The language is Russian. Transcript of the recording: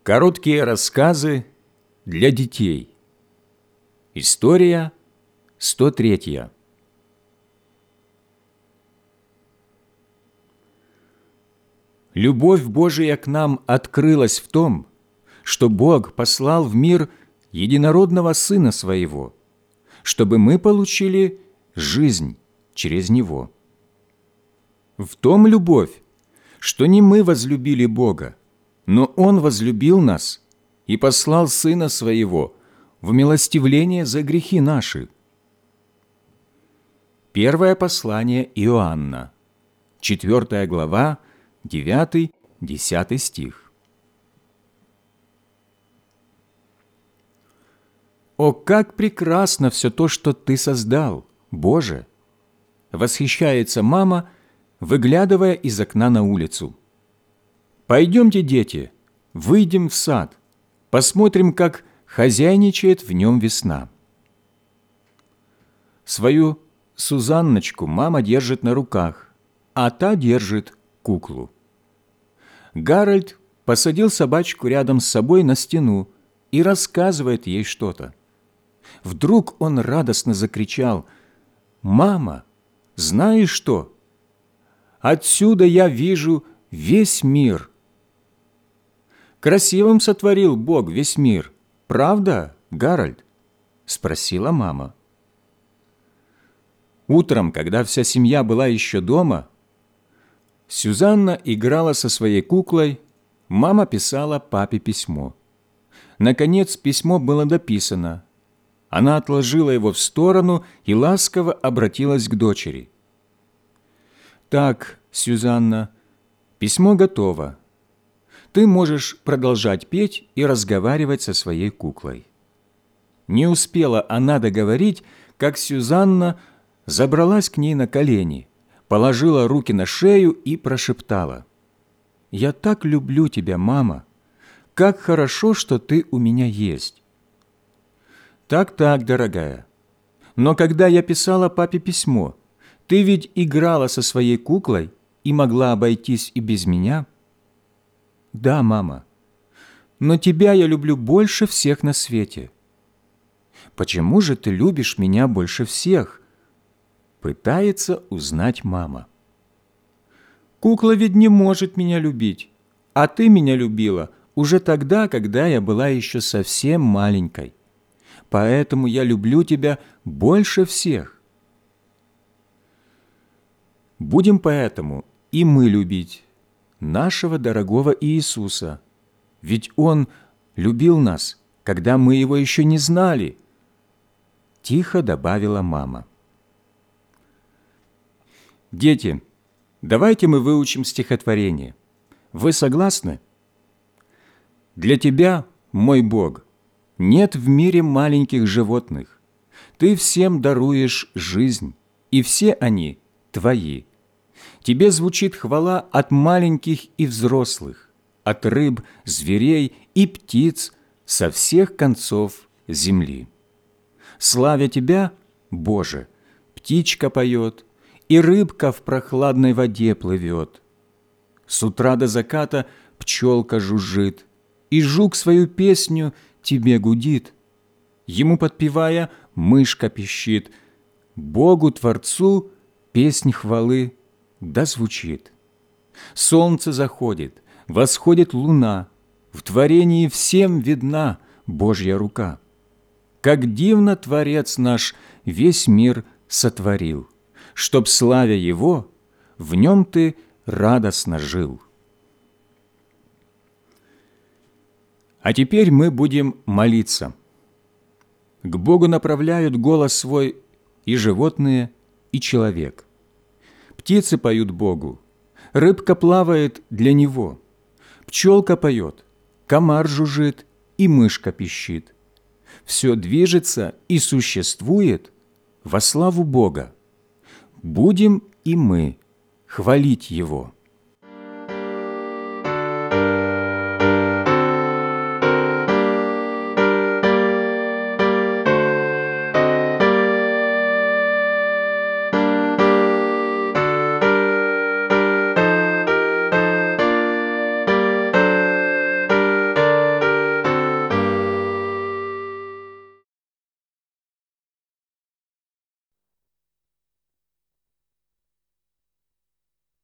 Короткие рассказы для детей. История 103. Любовь Божия к нам открылась в том, что Бог послал в мир единородного Сына Своего, чтобы мы получили жизнь через Него. В том любовь, что не мы возлюбили Бога, но Он возлюбил нас и послал Сына Своего в милостивление за грехи наши. Первое послание Иоанна, 4 глава, 9-10 стих. «О, как прекрасно все то, что Ты создал, Боже!» Восхищается мама, выглядывая из окна на улицу. «Пойдемте, дети, выйдем в сад, посмотрим, как хозяйничает в нем весна». Свою Сузанночку мама держит на руках, а та держит куклу. Гарольд посадил собачку рядом с собой на стену и рассказывает ей что-то. Вдруг он радостно закричал: «Мама, знаешь что? Отсюда я вижу весь мир». «Красивым сотворил Бог весь мир, правда, Гарольд?» – спросила мама. Утром, когда вся семья была еще дома, Сюзанна играла со своей куклой, мама писала папе письмо. Наконец письмо было дописано. Она отложила его в сторону и ласково обратилась к дочери. «Так, Сюзанна, письмо готово. Ты можешь продолжать петь и разговаривать со своей куклой». Не успела она договорить, как Сюзанна забралась к ней на колени, положила руки на шею и прошептала: «Я так люблю тебя, мама! Как хорошо, что ты у меня есть!» «Так-так, дорогая. Но когда я писала папе письмо, ты ведь играла со своей куклой и могла обойтись и без меня?» «Да, мама. Но тебя я люблю больше всех на свете». «Почему же ты любишь меня больше всех?» Пытается узнать мама. «Кукла ведь не может меня любить, а ты меня любила уже тогда, когда я была еще совсем маленькой. Поэтому я люблю тебя больше всех». Будем поэтому и мы любить нашего дорогого Иисуса, ведь Он любил нас, когда мы Его еще не знали, – тихо добавила мама. Дети, давайте мы выучим стихотворение. Вы согласны? «Для тебя, мой Бог, нет в мире маленьких животных. Ты всем даруешь жизнь, и все они твои. Тебе звучит хвала от маленьких и взрослых, от рыб, зверей и птиц со всех концов земли. Славя Тебя, Боже, птичка поет, и рыбка в прохладной воде плывет. С утра до заката пчелка жужжит, и жук свою песню Тебе гудит. Ему подпевая, мышка пищит. Богу-творцу песнь хвалы да звучит. Солнце заходит, восходит луна, в творении всем видна Божья рука. Как дивно Творец наш весь мир сотворил, чтоб, славя Его, в нем ты радостно жил». А теперь мы будем молиться. К Богу направляют голос свой и животные, и человек. Птицы поют Богу, рыбка плавает для Него, пчелка поет, комар жужжит и мышка пищит. Все движется и существует во славу Бога. Будем и мы хвалить Его.